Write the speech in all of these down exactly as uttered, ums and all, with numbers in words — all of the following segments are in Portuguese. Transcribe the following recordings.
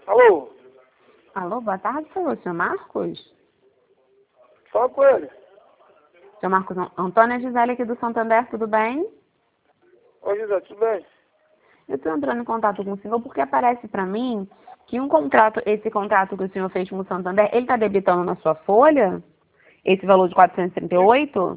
Alô? Alô, boa tarde, senhor. Senhor Marcos? Fala com ele. Senhor Marcos, Antônia Gisele aqui do Santander, tudo bem? Oi, José, tudo bem? Eu estou entrando em contato com o senhor porque aparece para mim que um contrato, esse contrato que o senhor fez com o Santander, ele está debitando na sua folha? Esse valor de quatrocentos e trinta e oito?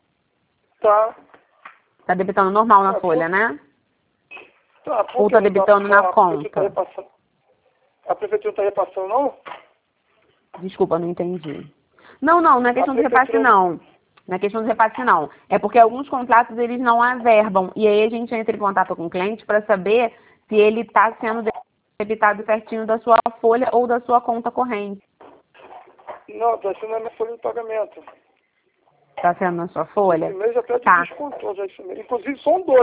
Tá. Está debitando normal na Tá, folha, por- né? Tá, por Ou que está não tá- debitando na a prefeitura tá conta? repassando? A prefeitura está repassando, não? Desculpa, não entendi. Não, não, não é A questão de repasse, prefeitura... não. Não é questão de repasse, não. É porque alguns contratos, eles não averbam. E aí a gente entra em contato com o cliente para saber se ele está sendo debitado certinho da sua folha ou da sua conta corrente. Não, tá sendo a minha folha de pagamento. Está sendo na sua folha? Esse mês até Tá. descontou já esse mês. Inclusive são dois.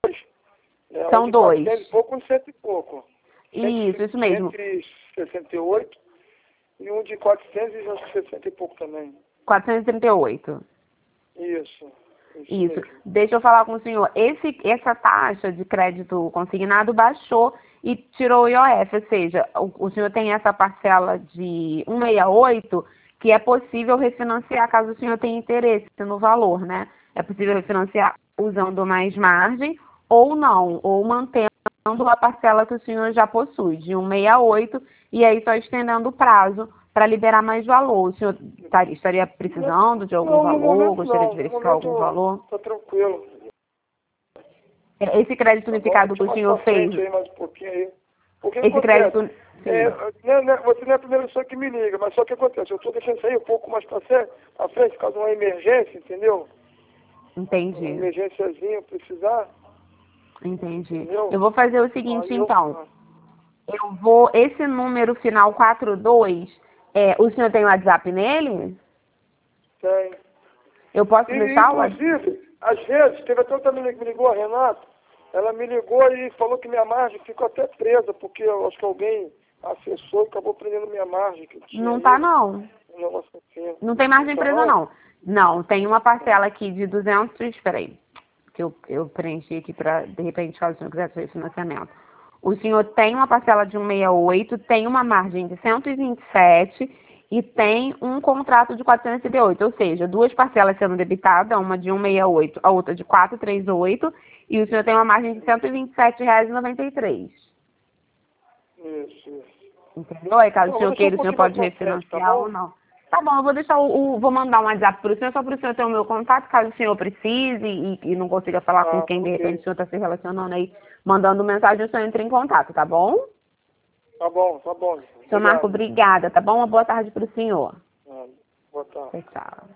É, São um de dois. quatrocentos e pouco, um de cento e pouco. Isso, isso mesmo. cento e sessenta e oito e um de quatrocentos e sessenta e pouco também. quatrocentos e trinta e oito. Isso. Isso, Isso. mesmo. Deixa eu falar com o senhor. Esse, essa taxa de crédito consignado baixou e tirou o I O F, ou seja, o, o senhor tem essa parcela de cento e sessenta e oito que é possível refinanciar caso o senhor tenha interesse no valor, né? É possível refinanciar usando mais margem ou não, ou mantendo a parcela que o senhor já possui, de cento e sessenta e oito, e aí só estendendo o prazo para liberar mais valor. O senhor estaria, estaria precisando de algum Não, no valor? momento Gostaria não. de No verificar algum momento valor? tá tranquilo. É, Esse crédito Tá bom? unificado que o Mais senhor pra fez, frente aí, mais um pouquinho aí. O que esse acontece? crédito, É, sim, né, né, você não é a primeira pessoa que me liga, mas só que acontece, eu estou deixando isso aí um pouco mais pra frente, pra frente, caso de uma emergência, entendeu? Uma entendi, emergênciazinha, precisar, entendi. entendeu? Eu vou fazer o seguinte, Aí eu então. faço. Eu vou, esse número final quatro dois, é, o senhor tem WhatsApp nele? Tem. Eu posso E, deixar o WhatsApp? inclusive, às vezes, teve até outra menina que me ligou, a Renata, ela me ligou e falou que minha margem ficou até presa, porque eu acho que alguém acessou e acabou prendendo minha margem, que eu tinha Não aí, tá, não. um negócio assim. Não tem margem Não tá, presa, não? não. Não, tem uma parcela aqui de duzentos, espera aí, que eu, eu preenchi aqui para, de repente, caso o senhor quiser fazer financiamento. O senhor tem uma parcela de cento e sessenta e oito, tem uma margem de cento e vinte e sete e tem um contrato de quatrocentos e trinta e oito, ou seja, duas parcelas sendo debitadas, uma de cento e sessenta e oito, a outra de quatrocentos e trinta e oito, e o senhor tem uma margem de cento e vinte e sete reais e noventa e três. Isso, isso. Entendeu? Aí caso Não, o vou senhor deixar um queira, o senhor pouquinho mais pode pra frente, tá refinanciar ou bom? não. Tá bom, eu vou deixar o, o- vou mandar um WhatsApp para o senhor, só para o senhor ter o meu contato, caso o senhor precise e, e não consiga falar com Ah, quem de repente ok. o senhor está se relacionando aí, mandando mensagem, o senhor entra em contato, tá bom? Tá bom, tá bom. Senhor Marco, Obrigado. obrigada, tá bom? Uma boa tarde para o senhor. Ah, boa tarde. Tchau, tchau.